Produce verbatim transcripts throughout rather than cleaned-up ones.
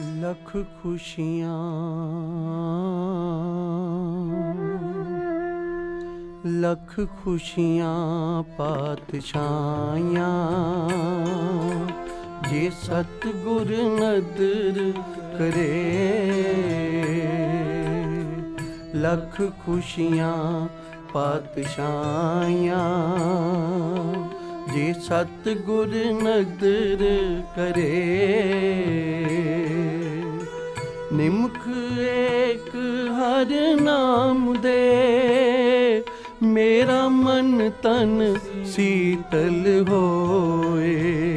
ਲੱਖ ਖੁਸ਼ੀਆਂ ਲੱਖ ਖੁਸ਼ੀਆਂ ਪਾਤਸ਼ਾਹੀਆਂ ਜੇ ਸਤਿਗੁਰ ਨਦਰ ਕਰੇ। ਲੱਖ ਖੁਸ਼ੀਆਂ ਪਾਤਸ਼ਾਹੀਆਂ ਜੇ ਸਤਿਗੁਰ ਨਦਰ ਕਰੇ। ਨਿਮਖ ਏਕ ਹਰ ਨਾਮ ਦੇ ਮੇਰਾ ਮਨ ਤਨ ਸੀਤਲ ਹੋਏ।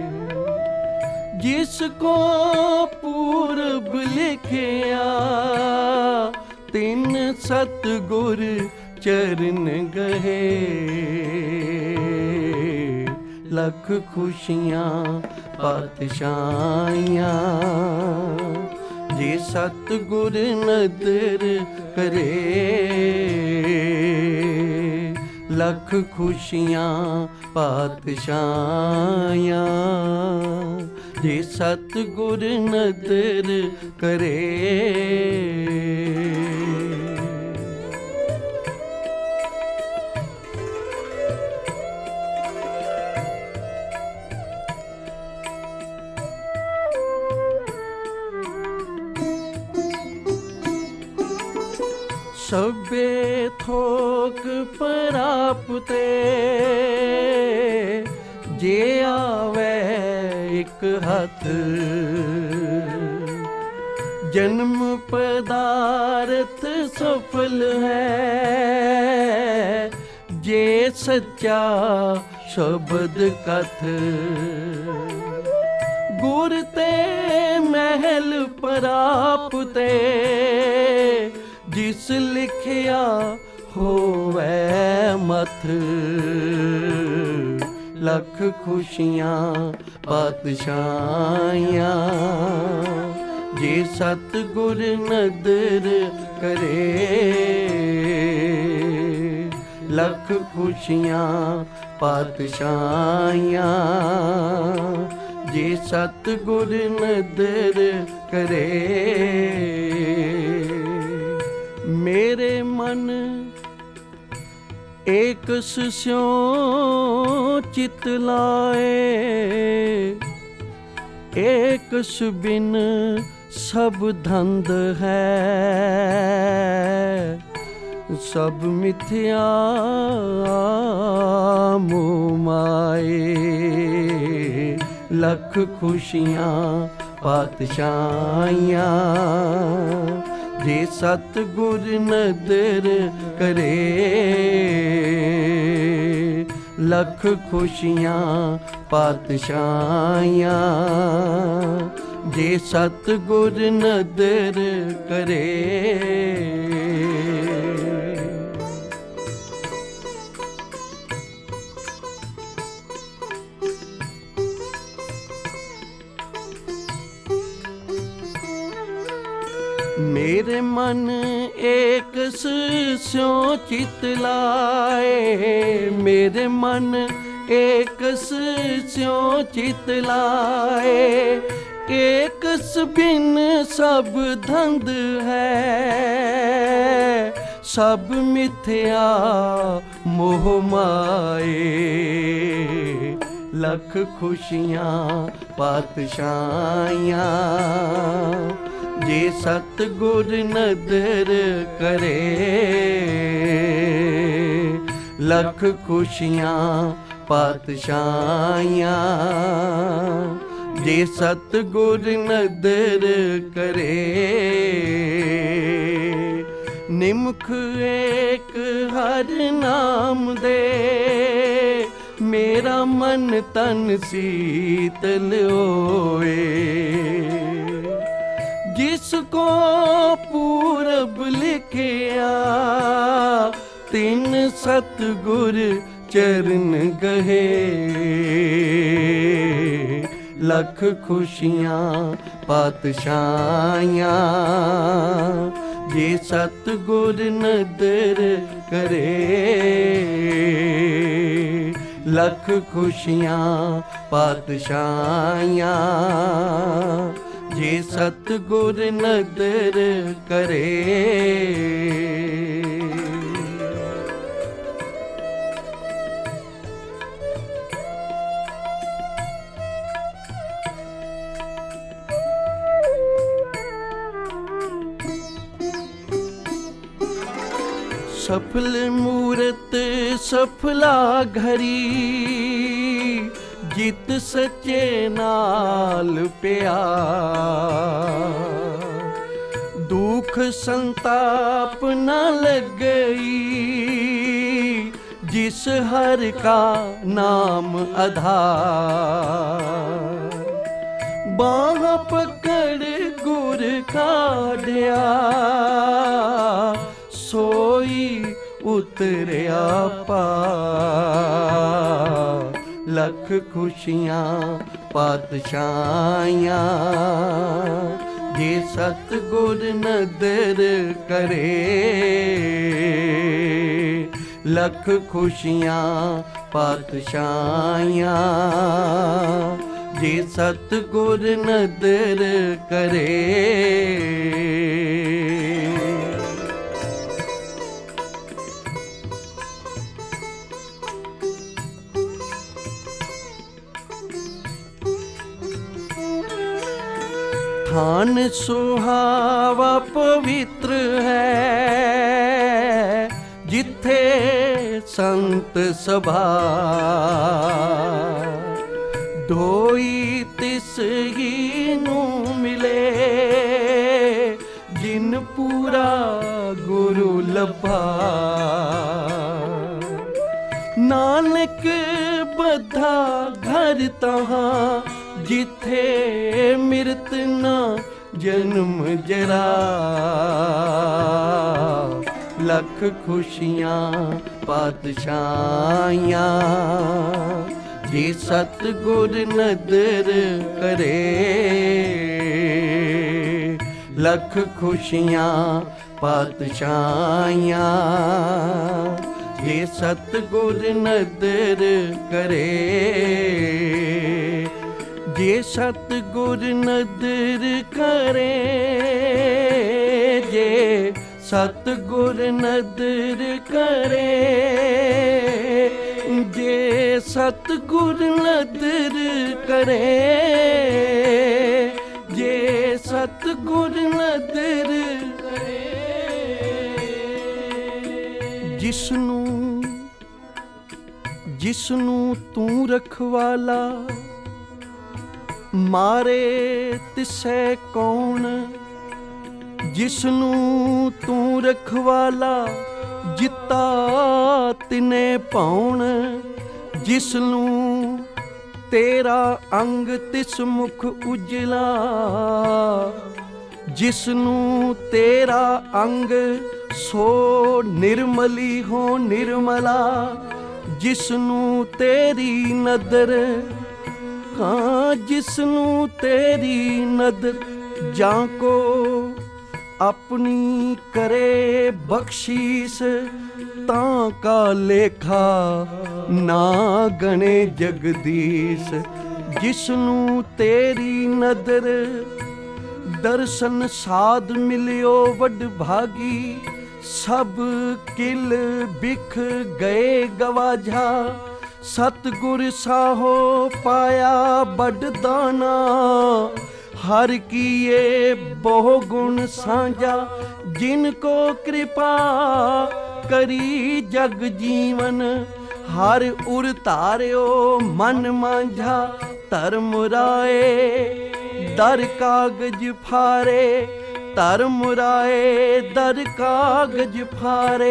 ਜਿਸ ਕੋ ਪੂਰਬ ਲਿਖਿਆ ਤਿਨ ਸਤਿਗੁਰ ਚਰਨ ਗਏ। ਲੱਖ ਖੁਸ਼ੀਆਂ ਪਾਤਸ਼ਾਹੀਆਂ ਜੇ ਸਤਿਗੁਰ ਨਦਰ ਕਰੇ। ਲੱਖ ਖੁਸ਼ੀਆਂ ਪਾਤਸ਼ਾਹੀਆਂ ਜੇ ਸਤਿਗੁਰ ਨਦਰ ਕਰੇ। ਸਭੇ ਥੋਕ ਪ੍ਰਾਪਤੇ ਜੇ ਆਵੇ ਇੱਕ ਹੱਥ। ਜਨਮ ਪਦਾਰਥ ਸਫਲ ਹੈ ਜੇ ਸੱਚਾ ਸ਼ਬਦ ਕਥ। ਗੁਰ ਤੇ ਮਹਿਲ ਪ੍ਰਾਪਤੇ ਜਿਸ ਲਿਖਿਆ ਹੋਵੇ ਮਥ। ਲੱਖ ਖੁਸ਼ੀਆਂ ਪਾਤਸ਼ਾਹੀਆਂ ਜੇ ਸਤਿਗੁਰ ਨਦਰ ਕਰੇ। ਲੱਖ ਖੁਸ਼ੀਆਂ ਪਾਤਸ਼ਾਹੀਆਂ ਜੇ ਸਤਿਗੁਰ ਨਦਰ ਕਰੇ। ਮੇਰੇ ਮਨ ਏਕਸ ਸਿਉ ਚਿਤ ਲਾਏ। ਏਕਸ ਬਿਨ ਸਭ ਧੰਦ ਹੈ ਸਭ ਮਿਥਿਆ ਮੋਹ ਮਾਏ। ਲੱਖ ਖੁਸ਼ੀਆਂ ਪਾਤਸ਼ਾਹੀਆਂ ਜੇ ਸਤਿਗੁਰ ਨਦਰ ਕਰੇ। ਲੱਖ ਖੁਸ਼ੀਆਂ ਪਾਤਸ਼ਾਹੀਆਂ ਜੇ ਸਤਿਗੁਰ ਨਦਰ ਕਰੇ। ਮੇਰੇ ਮਨ ਏਕਸ ਸਿਉ ਚਿਤ ਲਾਏ। ਮੇਰੇ ਮਨ ਏਕਸ ਸਿਉ ਚਿਤ ਲਾਏ। ਏਕਸ ਬਿਨ ਸਭ ਧੰਦ ਹੈ ਸਭ ਮਿਥਿਆ ਮੋਹ ਮਾਏ। ਲੱਖ ਖੁਸ਼ੀਆਂ ਪਾਤਸ਼ਾਹੀਆਂ ਜੇ ਸਤਿਗੁਰ ਨਦਰ ਕਰੇ। ਲੱਖ ਖੁਸ਼ੀਆਂ ਪਾਤਸ਼ਾਹੀਆਂ ਜੇ ਸਤਿਗੁਰ ਨਦਰ ਕਰੇ। ਨਿਮਖ ਏਕ ਹਰ ਨਾਮ ਦੇ ਮੇਰਾ ਮਨ ਤਨ ਸੀਤਲ ਹੋਏ। ਜਿਸ ਕੋ ਪੂਰਬ ਲਿਖਿਆ ਤਿਨ ਸਤਿਗੁਰ ਚਰਨ ਗਏ। ਲੱਖ ਖੁਸ਼ੀਆਂ ਪਾਤਸ਼ਾਹੀਆਂ ਜੇ ਸਤਿਗੁਰ ਨਦਰ ਕਰੇ। ਲੱਖ ਖੁਸ਼ੀਆਂ ਪਾਤਸ਼ਾਹੀਆਂ ਜੇ ਸਤਿਗੁਰ ਨਦਰ ਕਰੇ। सफल मूरत सफला घरी, जित सच्चे नाल प्यार। दुख संताप न लगई, जिस हर का नाम आधार। बाह पकड़ गुर काढ़िया, सोई उतरिया पार। लख खुशियाँ पातशाहियाँ, जे सतगुर नदर करे। लख खुशियाँ पातशाहियाँ, जे सतगुर नदर करे। थान सुहावा पवित्र है, जिथे संत सभा। ढोई तिस ही नू मिले, जिन पूरा गुरु लभा। नानक बधा घर तहाँ, जिथे मृत न जन्म जरा। लख खुशियाँ पातशाहियाँ, जे सतगुर नदर करे। लख खुशियाँ पातशाहियाँ, जे सतगुर नदर करे। जे सतगुर नदर करे, जे सतगुर नदर करे। जे सतगुर नदर करे, जे सतगुर नदर करे। जिसनू जिसनू तू रखवाला, मारे तिसै कौन। जिसनू तू रखवाला, जिता तिने पाउन। जिसनू तेरा अंग तिस मुख उजला, जिसनू तेरा अंग सो निर्मली हो निर्मला। जिसनू तेरी नदर, हाँ जिसनू तेरी नदर। जाको अपनी करे बख्शीस, तां का लेखा ना गणे जगदीश। जिसनू तेरी नदर, दर्शन साध मिलियो वड भागी। सब किल बिख गए गवाजा, सतगुर साहो पाया बड़ दाना। हर किए बहु गुण साझा, जिनको कृपा करी जग जीवन। हर उर तार्यो मन मांझा, धर्म राए दर कागज फारे। धर्म राए दर कागज फारे।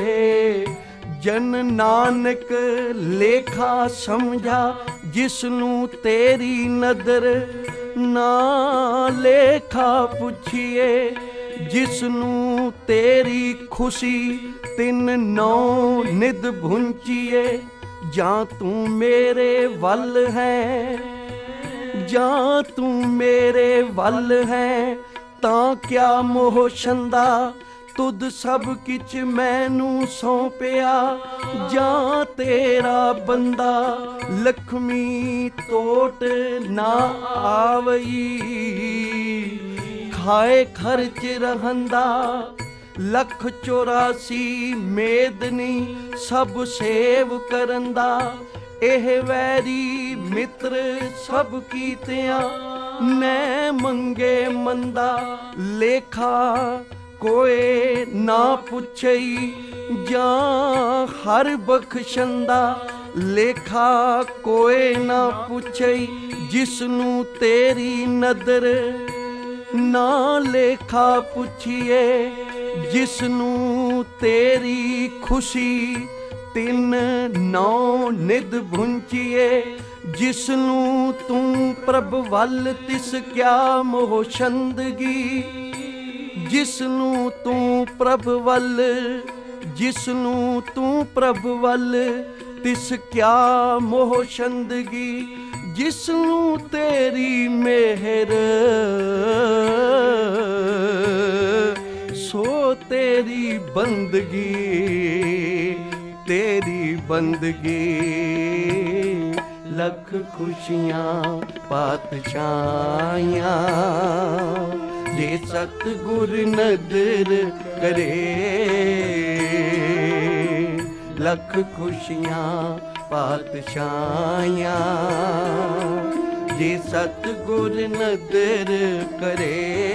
जन नानक लेखा समझा, जिसनू तेरी नदर ना लेखा पुछिए। जिसनू तेरी खुशी तिन नौ निध भुंचिए। जा तू मेरे वल है, जा तू मेरे वल है, तां क्या मोह छंदा। तुद सब किच मैनू सौंपिया, जां तेरा बंदा लक्ष्मी तोट ना आवई। खाए खर्च रहंदा लख चौरासी मेदनी, सब सेव करंदा एह वैरी मित्र सब कीतियां, मैं मंगे मंदा लेखा कोए ना पुछई, जां हर बख्शंदा लेखा कोए ना पुछई। जिसनू तेरी नदर ना लेखा पुछिए, जिसनू तेरी खुशी तिन नौ निध भुंचिए। जिसनू तू प्रभ वल तिस क्या मोह छंदगी, जिसनू तू प्रभ वल, जिसनू तू प्रभ वल तिस क्या मोह छंदगी। जिसनू तेरी मेहर सो तेरी बंदगी, तेरी बंदगी। लख खुशियाँ पातशाहियाँ जे सतगुर नदर करे। लख खुशियाँ पातशाहियाँ जे सतगुर नदर करे।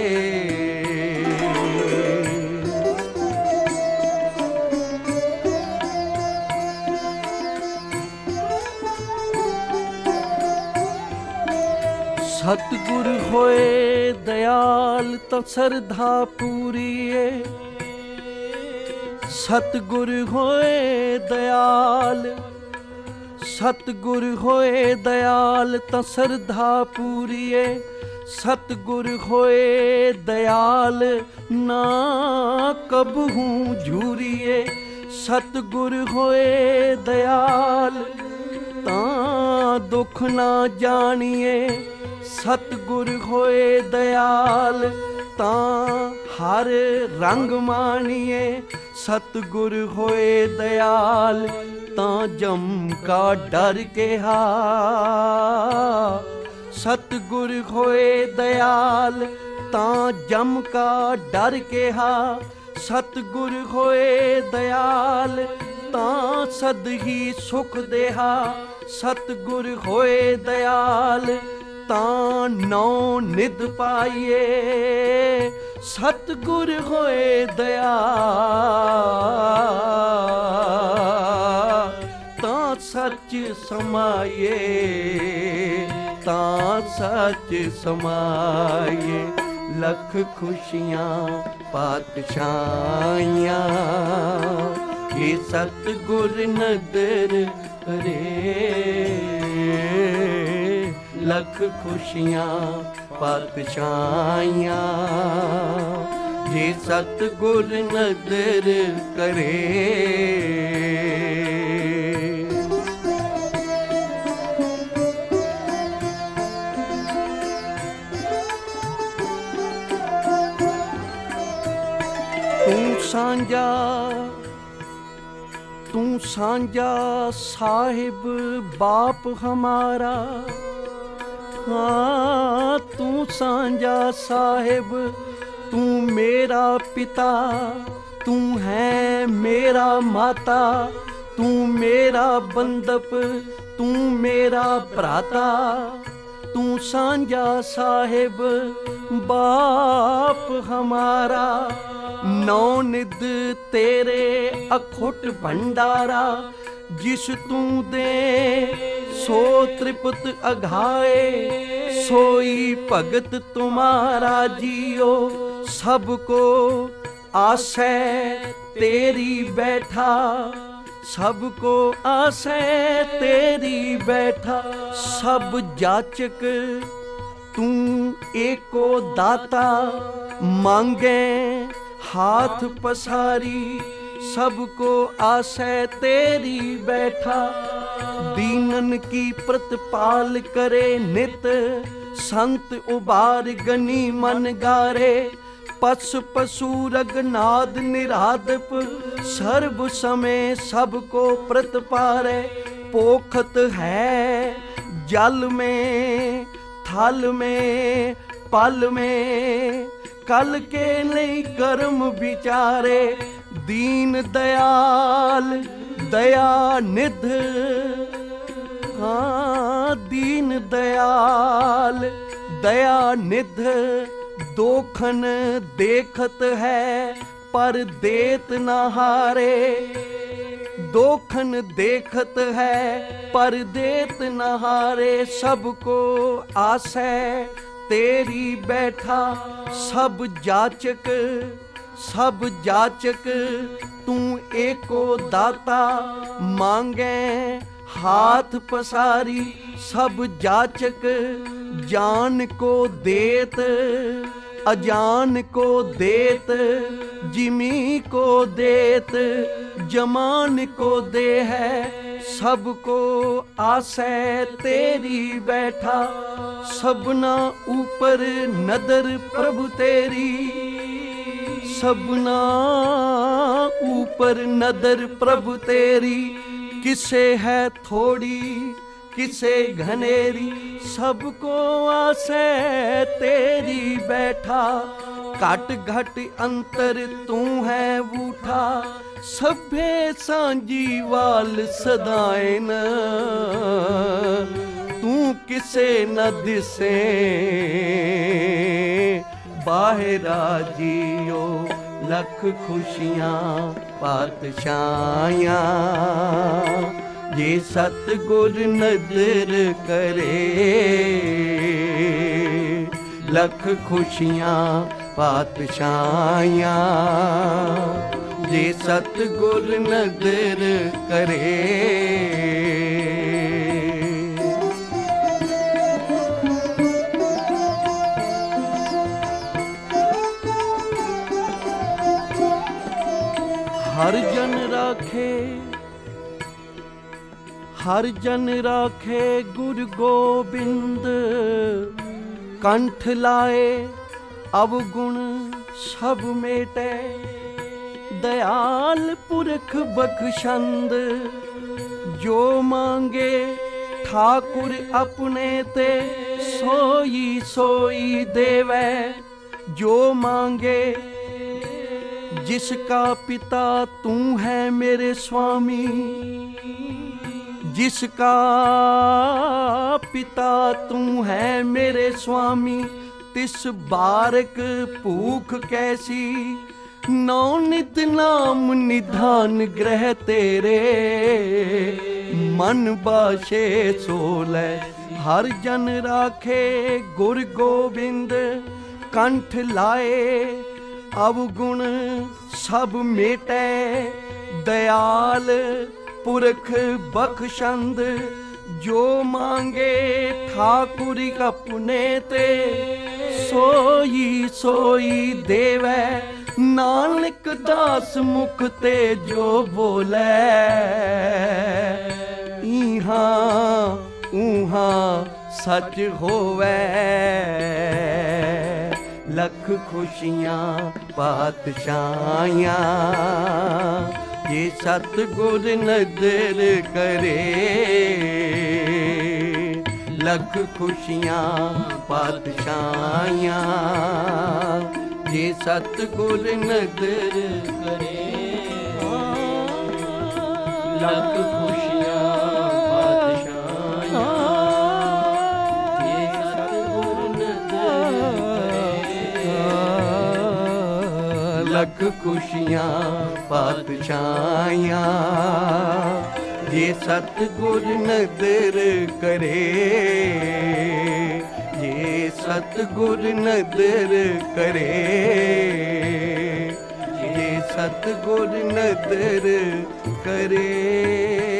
सतगुर होए दयाल तो सरधा पूरीए। सतगुर होए दयाल, सतगुर होए दयाल तो सरधा पूरीए। सतगुर होए दयाल ना कबहू झूरिए। सतगुर होए दयाल तां दुख ना जानिए। सतगुर होए दयाल तां हर रंग मानिए। सतगुर होए दयाल तां जम का डर केहा। सतगुर होए दयाल तां जम का डर केहा। सतगुर होए दयाल तां सद ही सुख देहा। सतगुर होए दयाल तां नौ निध पाइए। सतगुर होए दयाल तां सच समाये। तां सच समाये। लख खुशियाँ पातशाहियाँ ये सतगुर नदर करे। लख खुशियाँ पातशाहियाँ जे सतगुर नदर करे। तू सांझा, तू सांझा साहिब बाप हमारा। हाँ तू सांझा साहिब, तू मेरा पिता, तू है मेरा माता। तू मेरा बंदप, तू मेरा भ्राता। तू सांझा साहिब बाप हमारा। नौ निध तेरे अखुट भंडारा। जिस तू दे सो त्रिपत अघाए। सोई भगत तुम्हारा जियो। सबको आसै तेरी बैठा। सबको आसै तेरी बैठा। सब जाचक तू एको दाता। मांगे हाथ पसारी। सबको आसै तेरी बैठा। दीनन की प्रतिपाल करे नित। संत उबार गनी मन गारे। पस पशु रघनाद निरादप, सर्व समय सबको प्रतपारै। पोखत है जल में थल में पल में, कल के नहीं कर्म विचारे। दीन दयाल दया निध, हाँ दीन दयाल दया निध, दोखन देखत है पर देत न हारे। दोखन देखत है पर देत न हारे। सबको आसै तेरी बैठा, सब जाचक सब जाचक तू एको दाता। मांगे हाथ पसारी सब जाचक, जान को देत अजान को देत। जिमी को देत जमान को दे है। सबको आसै तेरी बैठा, सबना ऊपर नदर प्रभु तेरी। सबना ऊपर नदर प्रभु तेरी। किसे है थोड़ी किसे घनेरी, सबको आसै तेरी बैठा। घट घट अंतर तू है बूठा, सभे सांझी वाल सदाएन। तू किसे न दिसे बाहरा जियो, लख खुशियां पातशाहियां। जे सतगुर नजर करे, लख खुशियां पातशाहियां। जे सतगुर नजर करे। हर जन राखे हर जन राखे गुरु गोबिंद। कंठ लाए अवगुण सब मेटे, दयाल पुरख बख्शंद। जो मांगे ठाकुर अपने ते, सोई सोई देवै। जो मांगे जिसका पिता तू है मेरे स्वामी, जिसका पिता तू है मेरे स्वामी। तिस बारक भूख कैसी, नौ नित नाम निधान ग्रह तेरे। मन बाशे सोलै हर जन राखे गुर गोबिंद। कंठ लाए अवगुण सब मेटै, दयाल पुरख बख्शंद। जो मांगे ठाकुर अपने ते, सोई सोई देवै। नानक दास मुख ते जो बोले, इहां उहां सच होवै। लख खुशियां पातशाहियां। ये सतगुर नजर करे, लख खुशियां पातशाहियां। ये सतगुर नजर करे, लख खुशियां पातशाहियां। ये सतगुर नजर लख खुशियां पातशाहियां। ये सतगुर नजर करे, ये सतगुर नजर करे। ये सतगुर नजर करे।